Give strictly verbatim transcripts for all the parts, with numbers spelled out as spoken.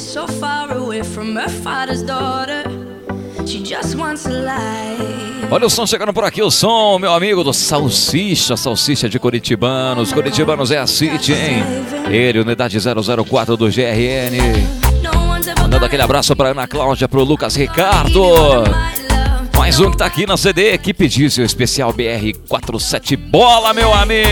so far away from her father's daughter. She just wants a life. Olha o som chegando por aqui, o som, meu amigo do Salsicha, Salsicha de Curitibanos. Curitibanos é a City, hein? Ele, unidade zero zero quatro do G R N. Mandando aquele abraço pra Ana Cláudia, pro Lucas Ricardo. Mais um que tá aqui na C D, equipe Diesel especial B R quarenta e sete. Bola, meu amigo!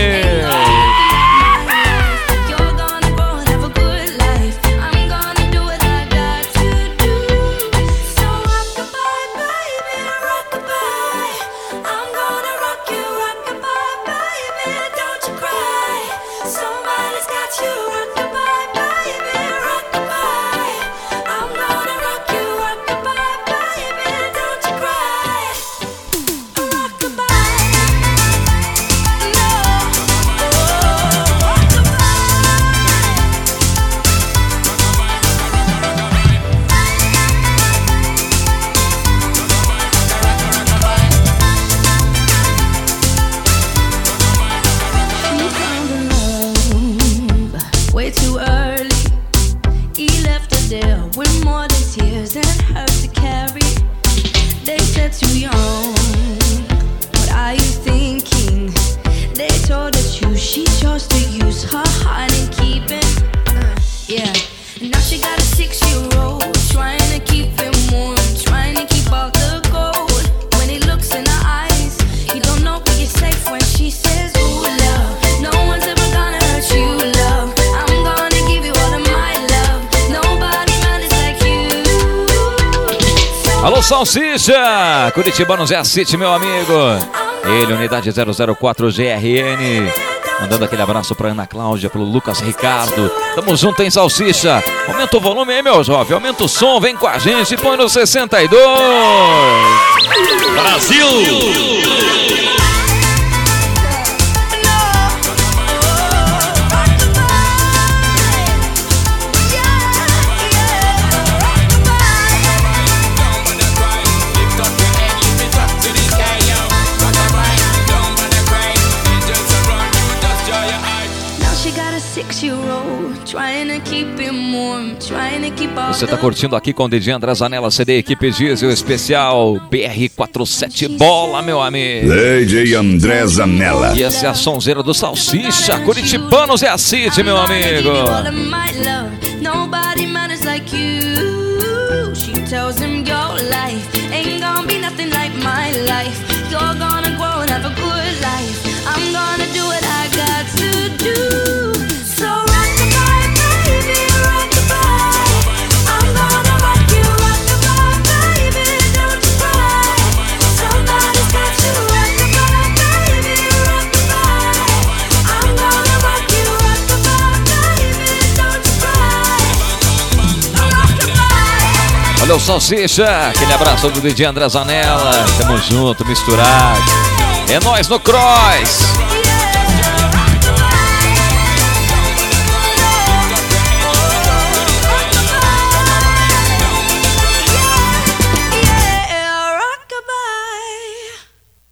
Alô, Salsicha! Curitibanos é a City, meu amigo. Ele, unidade zero zero quatro G R N. Mandando aquele abraço pra Ana Cláudia, pro Lucas Ricardo. Tamo junto, hein, Salsicha? Aumenta o volume aí, meu jovem. Aumenta o som, vem com a gente. Põe no sessenta e dois. Brasil! Você tá curtindo aqui com o D J André Zanella, C D Equipe Diesel especial B R quarenta e sete. Bola, meu amigo. D J André Zanella. E essa é a sonzeira do Salsicha. Curitibanos é a City, meu amigo. Olha o Salsicha, aquele abraço do D J André Zanella. Tamo junto, misturado. É nóis no Cross.